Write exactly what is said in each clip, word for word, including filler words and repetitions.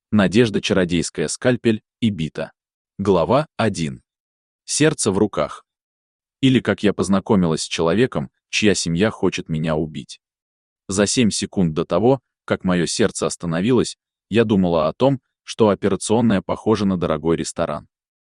Надежда чародейская, скальпель и бита. Глава один. Сердце в руках. Или как я познакомилась с человеком, чья семья хочет меня убить. За семь секунд до того, как мое сердце остановилось, я думала о том, что операционная похожа на дорогой ресторан.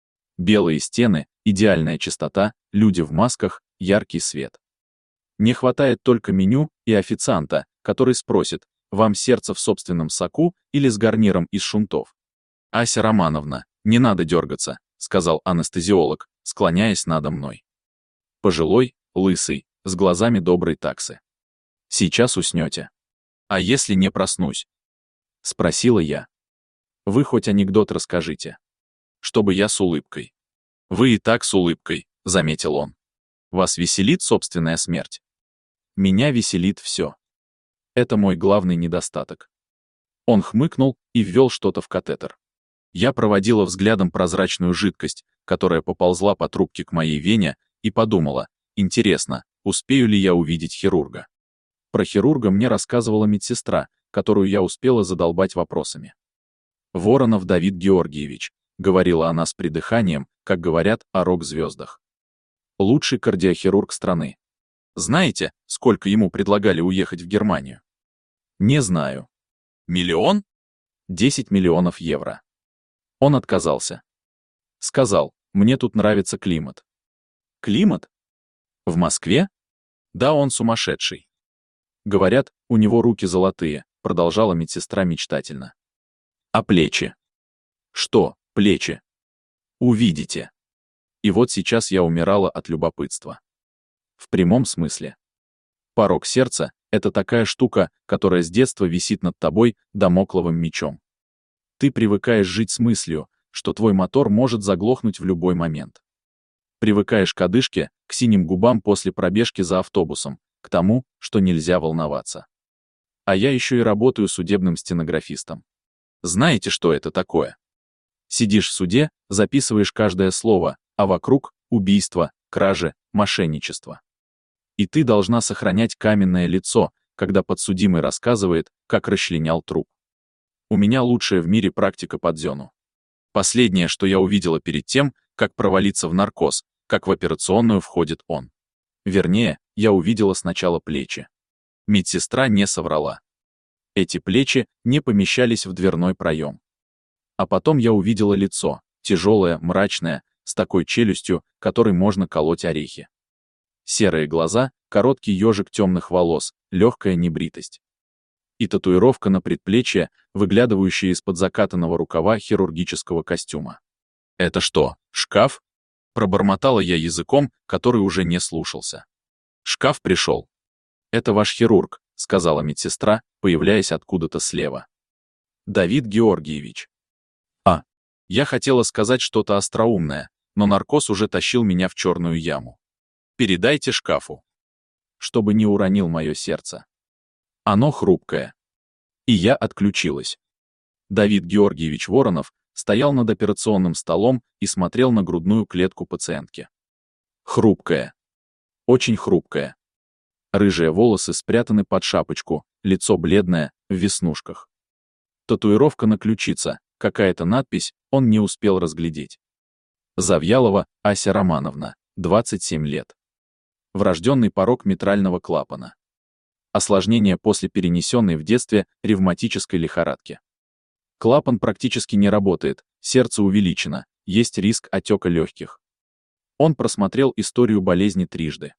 Белые стены, идеальная чистота, люди в масках, яркий свет. Не хватает только меню и официанта, который спросит, вам сердце в собственном соку или с гарниром из шунтов? «Ася Романовна, не надо дергаться», — сказал анестезиолог, склоняясь надо мной. Пожилой, лысый, с глазами доброй таксы. «Сейчас уснете. А если не проснусь?» — спросила я. «Вы хоть анекдот расскажите. Чтобы я с улыбкой». «Вы и так с улыбкой», — заметил он. «Вас веселит собственная смерть?» «Меня веселит все. Это мой главный недостаток». Он хмыкнул и ввел что-то в катетер. Я проводила взглядом прозрачную жидкость, которая поползла по трубке к моей вене, и подумала, интересно, успею ли я увидеть хирурга. Про хирурга мне рассказывала медсестра, которую я успела задолбать вопросами. «Воронов Давид Георгиевич», — говорила она с придыханием, как говорят о рок-звездах. «Лучший кардиохирург страны. Знаете, сколько ему предлагали уехать в Германию?» «Не знаю». «Миллион?» «Десять миллионов евро». Он отказался. Сказал, мне тут нравится климат. Климат? В Москве? Да, он сумасшедший. Говорят, у него руки золотые, продолжала медсестра мечтательно. А плечи? Что, плечи? Увидите. И вот сейчас я умирала от любопытства. В прямом смысле. Порог сердца — это такая штука, которая с детства висит над тобой дамокловым мечом. Ты привыкаешь жить с мыслью, что твой мотор может заглохнуть в любой момент. Привыкаешь к одышке, к синим губам после пробежки за автобусом, к тому, что нельзя волноваться. А я еще и работаю судебным стенографистом. Знаете, что это такое? Сидишь в суде, записываешь каждое слово, а вокруг — убийство, кражи, мошенничество. И ты должна сохранять каменное лицо, когда подсудимый рассказывает, как расчленял труп. У меня лучшая в мире практика по дзёну. Последнее, что я увидела перед тем, как провалиться в наркоз, как в операционную входит он. Вернее, я увидела сначала плечи. Медсестра не соврала. Эти плечи не помещались в дверной проем. А потом я увидела лицо, тяжелое, мрачное, с такой челюстью, которой можно колоть орехи. Серые глаза, короткий ежик темных волос, легкая небритость. И татуировка на предплечье, выглядывающая из-под закатанного рукава хирургического костюма. «Это что, шкаф?» Пробормотала я языком, который уже не слушался. Шкаф пришел. «Это ваш хирург», — сказала медсестра, появляясь откуда-то слева. «Давид Георгиевич». А. Я хотела сказать что-то остроумное, но наркоз уже тащил меня в черную яму. «Передайте шкафу». Чтобы не уронил мое сердце. Оно хрупкое. И я отключилась. Давид Георгиевич Воронов стоял над операционным столом и смотрел на грудную клетку пациентки. Хрупкая. Очень хрупкая. Рыжие волосы спрятаны под шапочку, лицо бледное, в веснушках. Татуировка на ключице, какая-то надпись, он не успел разглядеть. Завьялова Ася Романовна, двадцать семь лет. Врожденный порок митрального клапана. Осложнение после перенесенной в детстве ревматической лихорадки. Клапан практически не работает, сердце увеличено, есть риск отека легких. Он просмотрел историю болезни трижды.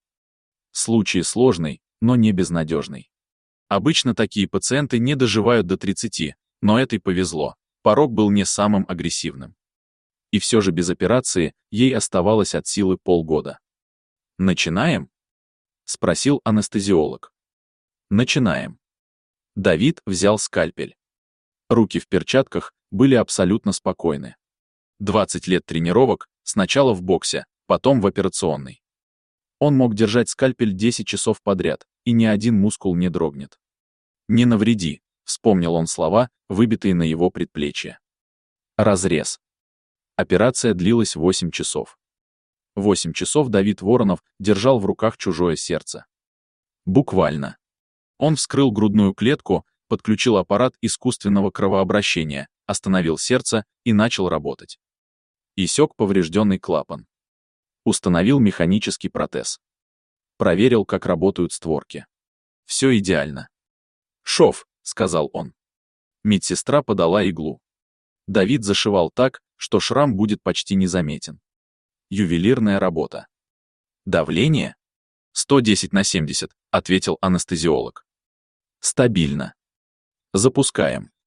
Случай сложный, но не безнадежный. Обычно такие пациенты не доживают до тридцати, но этой повезло, порок был не самым агрессивным. И все же без операции ей оставалось от силы полгода. «Начинаем?» — спросил анестезиолог. «Начинаем». Давид взял скальпель. Руки в перчатках были абсолютно спокойны. двадцать лет тренировок, сначала в боксе, потом в операционной. Он мог держать скальпель десять часов подряд, и ни один мускул не дрогнет. «Не навреди», — вспомнил он слова, выбитые на его предплечье. Разрез. Операция длилась восемь часов. Восемь часов Давид Воронов держал в руках чужое сердце. Буквально. Он вскрыл грудную клетку, подключил аппарат искусственного кровообращения, остановил сердце и начал работать. Иссек поврежденный клапан. Установил механический протез. Проверил, как работают створки. Все идеально. «Шов», — сказал он. Медсестра подала иглу. Давид зашивал так, что шрам будет почти незаметен. Ювелирная работа. «Давление?» сто десять на семьдесят, ответил анестезиолог. «Стабильно. Запускаем».